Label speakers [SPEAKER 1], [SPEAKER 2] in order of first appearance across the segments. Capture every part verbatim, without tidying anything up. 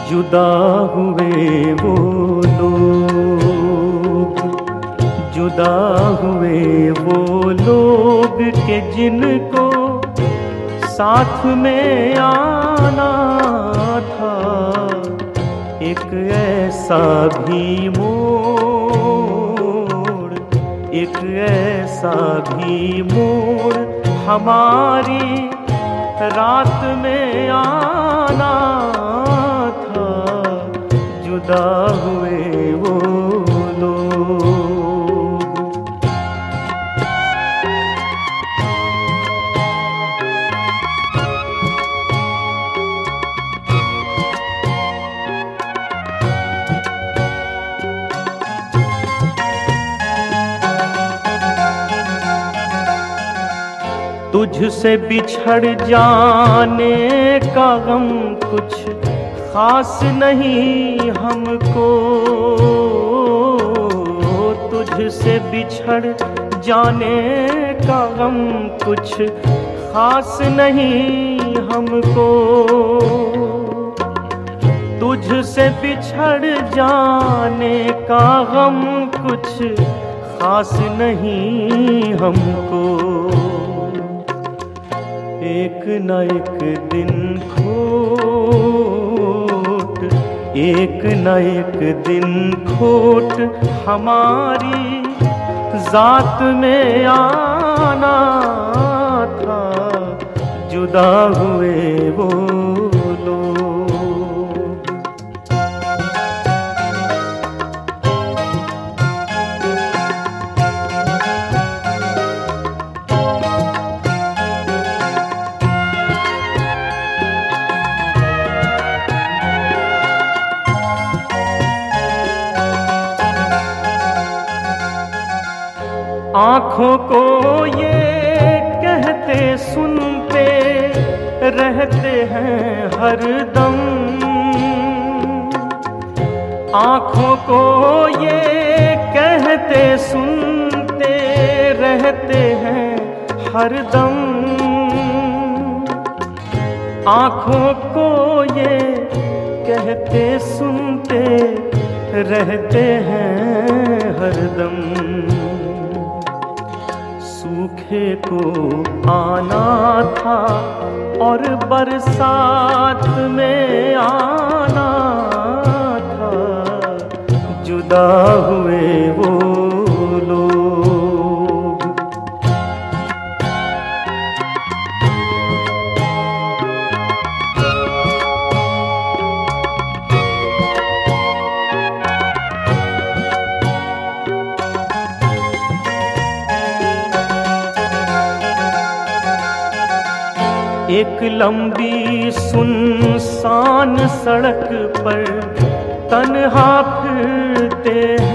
[SPEAKER 1] जुदा हुए वो लोग, जुदा हुए वो लोग के जिनको साथ में आना था। एक ऐसा भी मोड़, एक ऐसा भी मोड़ हमारी रात में आना था। जुदा हुए वो लोग। तुझसे बिछड़ जाने का गम कुछ खास नहीं हमको, तुझसे बिछड़ जाने का गम कुछ खास नहीं हमको। तुझसे बिछड़ जाने का गम कुछ खास नहीं हमको। एक न एक दिन खोट, एक न एक दिन खोट हमारी जात में आना था। जुदा हुए वो लोग। आँखों को ये कहते सुनते रहते हैं हर दम, आँखों को ये कहते सुनते रहते हैं हर दम। आँखों को ये कहते सुनते रहते हैं हर दम। सूखे को आना था और बरसात में आना था। जुदा हुए वो लोग। एक लंबी सुनसान सड़क पर तन्हा फिरते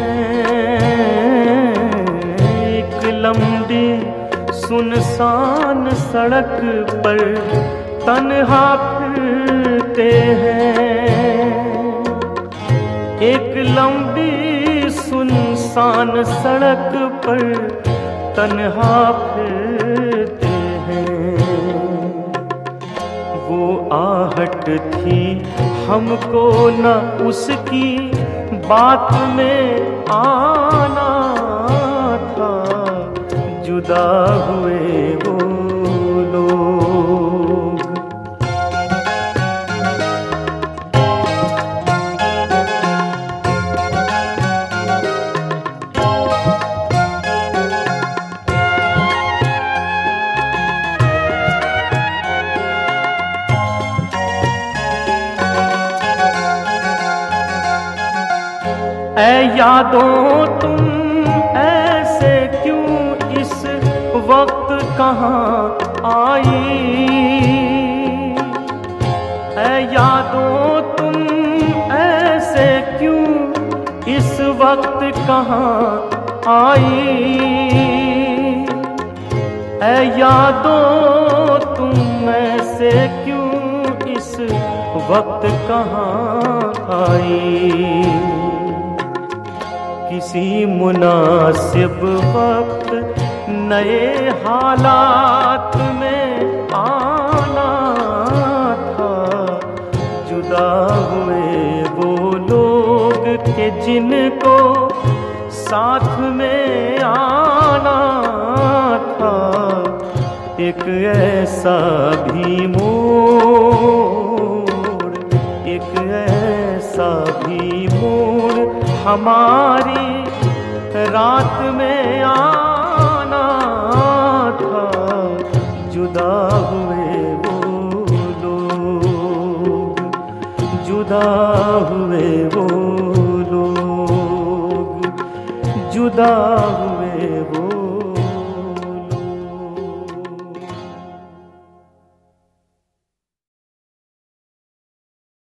[SPEAKER 1] हैं। एक लंबी सुनसान सड़क पर तन्हा फिरते हैं। एक लंबी सुनसान सड़क पर तन्हा फिरते हैं। वो आहट थी हमको न उसकी बात में आना था। जुदा हुए वो लोग। ऐ यादों तुम ऐसे क्यों इस वक्त कहाँ आई। ऐ यादों तुम ऐसे क्यों इस वक्त कहाँ आई। ऐ यादों तुम ऐसे क्यों इस वक्त कहाँ आई। किसी मुनासिब वक्त नए हालात में आना था। जुदा हुए कि जिनको साथ में आना था, एक ऐसा भी मोड़, एक ऐसा भी मोड़ हमारी रात में आना था। जुदा हुए वो लोग, जुदा हुए वो लोग, जुदा हुए